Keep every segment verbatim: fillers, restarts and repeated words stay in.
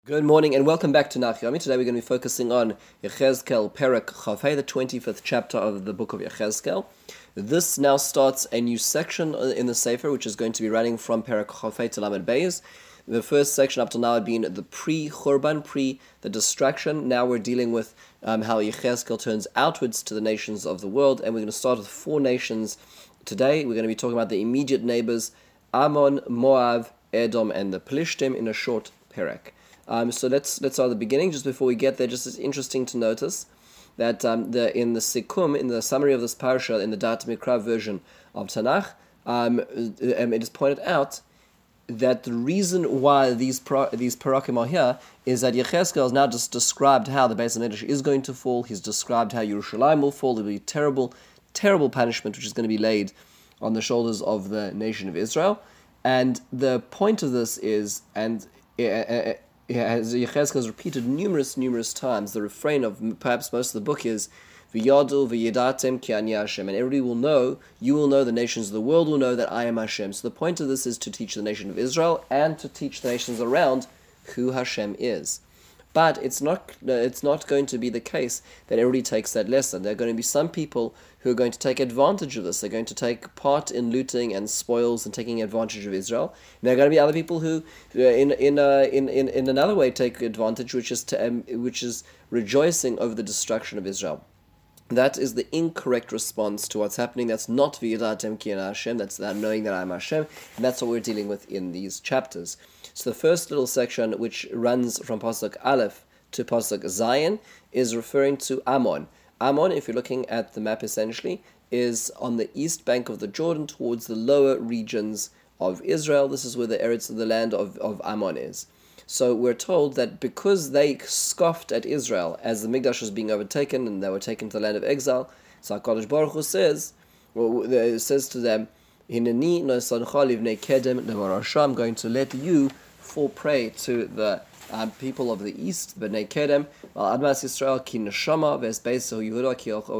Good morning and welcome back to Nach Yomi. Today we're going to be focusing on Yechezkel Perek Chafei, the twenty-fifth chapter of the book of Yechezkel. This now starts a new section in the Sefer, which is going to be running from Perek Chafei to Lamed Beis. The first section up to now had been the pre-Churban, pre the destruction. Now we're dealing with um, how Yechezkel turns outwards to the nations of the world, and we're going to start with four nations today. We're going to be talking about the immediate neighbors, Ammon, Moab, Edom, and the Plishtim in a short Perek. Um, so let's let's start at the beginning. Just before we get there, just it's interesting to notice that um, the in the Sikum, in the summary of this parasha, in the Dat Mikra version of Tanakh, um, it is pointed out that the reason why these pro, these parakim are here is that Yechezkel has now just described how the Beis HaMikdash is going to fall. He's described how Yerushalayim will fall. There will be terrible, terrible punishment which is going to be laid on the shoulders of the nation of Israel. And the point of this is, and uh, as Yechezkel has repeated numerous, numerous times, the refrain of perhaps most of the book is V'yadu v'yedatem ki ani Hashem, and everybody will know, you will know, the nations of the world will know that I am Hashem. So the point of this is to teach the nation of Israel and to teach the nations around who Hashem is. But it's not it's not going to be the case that everybody takes that lesson. There are going to be some people who are going to take advantage of this. They're going to take part in looting and spoils and taking advantage of Israel. And there are going to be other people who, in in uh, in, in in another way, take advantage, which is to, um, which is rejoicing over the destruction of Israel. That is the incorrect response to what's happening. That's not v'yedatem ki ani Hashem. That's that knowing that I'm Hashem, and that's what we're dealing with in these chapters. So the first little section, which runs from Pasuk Aleph to Pasuk Zayin, is referring to Ammon. Ammon, if you're looking at the map essentially, is on the east bank of the Jordan towards the lower regions of Israel. This is where the Eretz of the land of, of Ammon is. So we're told that because they scoffed at Israel as the Mikdash was being overtaken and they were taken to the land of exile, so HaKadosh Baruch Hu says, well, it says to them, Hineni nosancha livnei kedem lemarasha, I'm going to let you fall prey to the um, people of the east, Bnei Kedem, Admas Yisrael ki neshama ves beiso Yehuda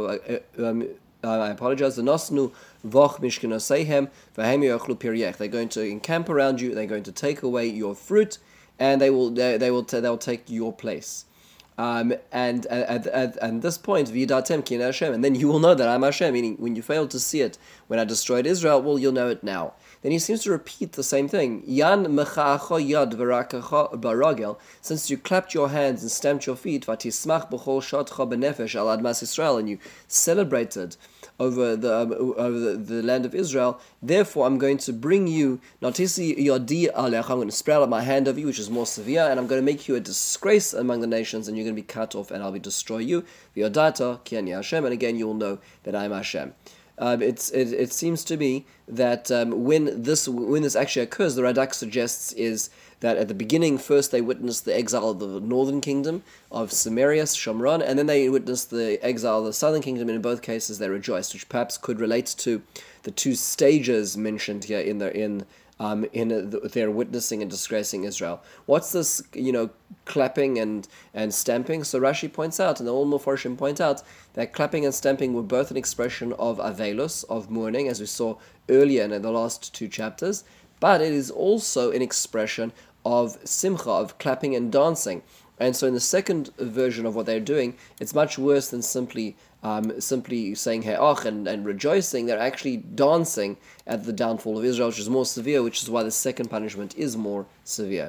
ki I apologize. The Nosnu Voch Mishkenoseihem Vahem Yochlu Piryech. They're going to encamp around you. They're going to take away your fruit, and they will they, they will t- they'll take your place. Um, and at, at, at this point, V'yidatem ki ani Hashem, and then you will know that I'm Hashem. Meaning, when you failed to see it when I destroyed Israel, well, you'll know it now. Then he seems to repeat the same thing. Yan mecha'acha yad v'rakacha baragel. Since you clapped your hands and stamped your feet, v'tismach b'chol shatcha b'nefesh al admas Yisrael, and you celebrated over the um, over the, the land of Israel. Therefore, I'm going to bring you natisi yadi alech. I'm going to spread out my hand over you, which is more severe, and I'm going to make you a disgrace among the nations, and you're going to be cut off, and I'll be destroy you. V'yodata ki ani Hashem, and again you will know that I am Hashem. Um, it's it, it seems to be that um, when this when this actually occurs, the Radak suggests is that at the beginning, first they witnessed the exile of the northern kingdom of Samaria, Shomron, and then they witnessed the exile of the southern kingdom, and in both cases they rejoiced, which perhaps could relate to the two stages mentioned here in the in um in a, their witnessing and disgracing Israel. What's this, you know, clapping and and stamping? So Rashi points out, and the Ol Mefarshim point out, that clapping and stamping were both an expression of avelus, of mourning, as we saw earlier in the last two chapters, but it is also an expression of simcha, of clapping and dancing. And so in the second version of what they're doing, it's much worse than simply um, simply saying He'ach and, and rejoicing. They're actually dancing at the downfall of Israel, which is more severe, which is why the second punishment is more severe.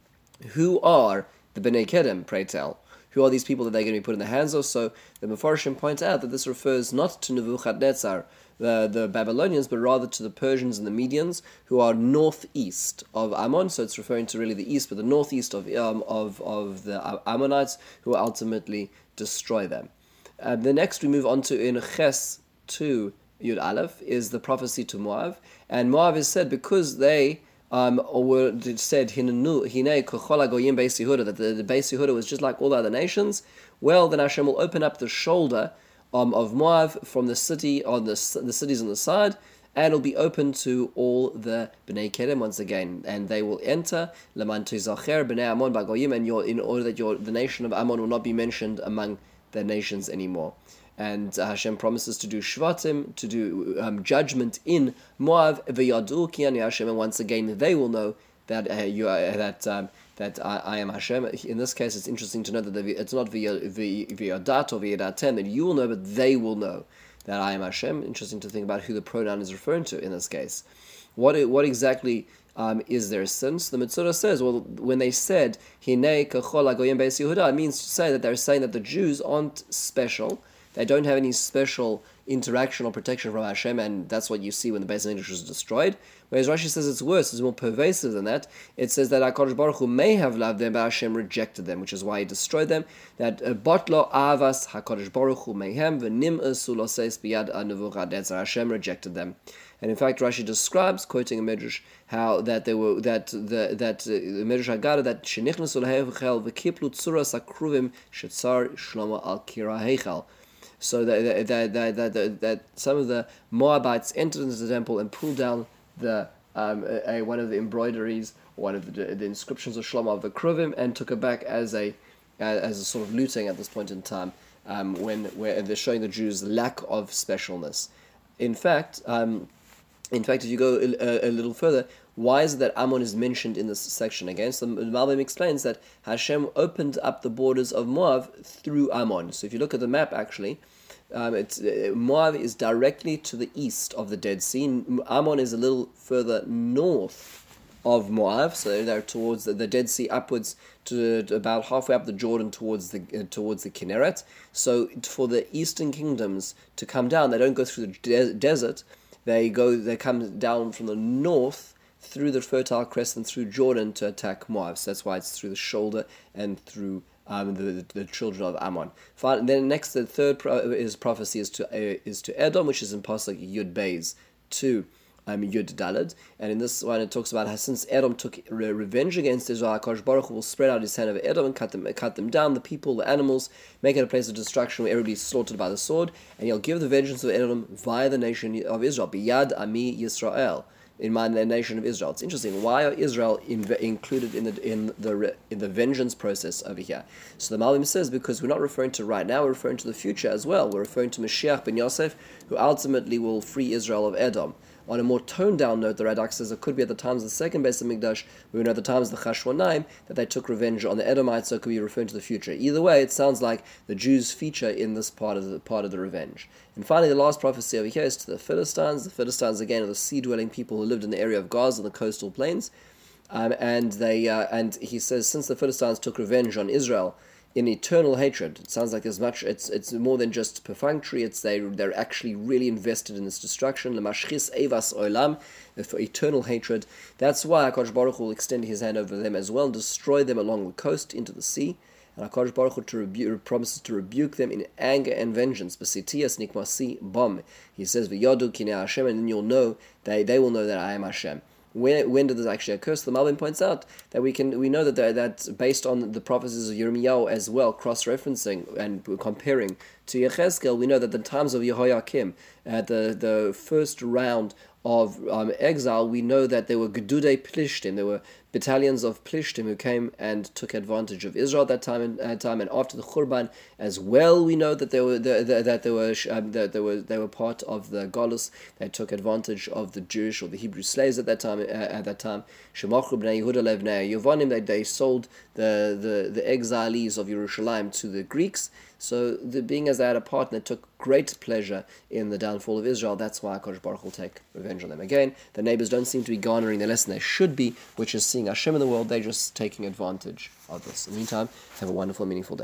Who are the Bnei Kedem, pray tell? Who are these people that they're going to be put in the hands of? So the Mefarshim point out that this refers not to Nebuchadnezzar, the, the Babylonians, but rather to the Persians and the Medians, who are northeast of Ammon. So it's referring to really the east, but the northeast of um, of of the Ammonites, who will ultimately destroy them. Uh, the next we move on to in Ches two Yud Aleph is the prophecy to Moab, and Moab is said because they um or were said Hinenu Hine Kochol Goyim Beis Yehuda, that the, the Beis Yehuda was just like all the other nations. Well, then Hashem will open up the shoulder Um, of Moab from the city on the the cities on the side, and it'll be open to all the Bnei Kedem once again, and they will enter Leman Tizacher Bnei Ammon Bagoyim, and your in order that your the nation of Ammon will not be mentioned among the nations anymore. And uh, Hashem promises to do shvatim, to do um, judgment in Moab. V'yadu ki ani Hashem, and once again they will know that uh, you are, that um, that I, I am Hashem. In this case, it's interesting to know that the, it's not via via dat or via datem that you will know, but they will know that I am Hashem. Interesting to think about who the pronoun is referring to in this case. What what exactly um, is their sense? The Metzora says, well, when they said Hinei kachol hagoyim beis Yehuda, it means to say that they're saying that the Jews aren't special. They don't have any special interaction or protection from Hashem, and that's what you see when the Beis Hamikdash was destroyed. Whereas Rashi says it's worse, it's more pervasive than that. It says that HaKadosh Baruch Hu may have loved them, but Hashem rejected them, which is why He destroyed them. That Botlo Avas HaKadosh Baruch Hu Mehem V'nim Esu Loses Biyad HaNevuchah. That's Hashem rejected them. And in fact, Rashi describes, quoting a Midrash, how that they were that the that uh, the Midrash Haggadah that Shenichnasu L'Heichel V'Kiplu Tzuras HaKruvim Shetzar Shlomo Al Kira Heichel. So that that, that that that that some of the Moabites entered into the temple and pulled down the um, a, a, one of the embroideries, one of the, the inscriptions of Shlomo of the Kruvim, and took it back as a as a sort of looting at this point in time, um, when where they're showing the Jews lack of specialness. In fact, um, in fact, if you go a, a little further, why is it that Ammon is mentioned in this section again? So the Malbim explains that Hashem opened up the borders of Moab through Ammon. So if you look at the map, actually, um, it's, uh, Moab is directly to the east of the Dead Sea. Ammon is a little further north of Moab, so they're towards the, the Dead Sea, upwards to, to about halfway up the Jordan towards the uh, towards the Kinneret. So for the eastern kingdoms to come down, they don't go through the de- desert. They go. They come down from the north through the Fertile Crescent, through Jordan, to attack Moab. So that's why it's through the shoulder and through um, the, the the children of Ammon. And then next, the third pro- is prophecy is to uh, is to Edom, which is in Pasuk Yud Beis to um, Yud Daled. And in this one, it talks about how since Edom took re- revenge against Israel, HaKadosh Baruch Hu will spread out His hand over Edom and cut them cut them down, the people, the animals, make it a place of destruction where everybody's slaughtered by the sword. And He'll give the vengeance of Edom via the nation of Israel. Biyad Ami Yisrael. In my nation of Israel. It's interesting. Why are Israel in, included in the in the in the vengeance process over here? So the Malbim says because we're not referring to right now, we're referring to the future as well. We're referring to Mashiach ben Yosef, who ultimately will free Israel of Edom. On a more toned-down note, the Radak says it could be at the times of the second Beis Hamikdash, we know at the times of the Chashmonaim, that they took revenge on the Edomites, so it could be referring to the future. Either way, it sounds like the Jews feature in this part of the part of the revenge. And finally, the last prophecy over here is to the Philistines. The Philistines, again, are the sea-dwelling people who lived in the area of Gaza and the coastal plains. Um, and they uh, and he says, since the Philistines took revenge on Israel in eternal hatred, it sounds like there's much. It's it's more than just perfunctory. It's they they're actually really invested in this destruction. Lemashchis evas olam, for eternal hatred. That's why HaKadosh Baruch Hu will extend His hand over them as well and destroy them along the coast into the sea. And HaKadosh Baruch Hu to rebu- promises to rebuke them in anger and vengeance. B'sitiyas nikmasi bom. He says, "V'yodu kinei Hashem," and then you'll know they they will know that I am Hashem. When when did this actually occur? So the Malbim points out that we can we know that that based on the prophecies of Yirmiyahu as well, cross-referencing and comparing to Yechezkel, we know that the times of Yehoiakim, at the the first round of um, exile, we know that there were Gedudei Plishtim, there were battalions of Plishtim who came and took advantage of Israel at that time and uh, time, and after the Churban as well, we know that they were the, the, that they were um, that they were they were part of the Galus. They took advantage of the Jewish or the Hebrew slaves at that time. Uh, at that time, Shemachru bnei Yehuda levnei Yovanim, they they sold the the the exilees of Yerushalayim to the Greeks. So, the, being as they had a partner, took great pleasure in the downfall of Israel. That's why HaKadosh Baruch will take revenge on them. Again, the neighbors don't seem to be garnering the lesson they should be, which is seeing Hashem in the world. They're just taking advantage of this. In the meantime, have a wonderful, meaningful day.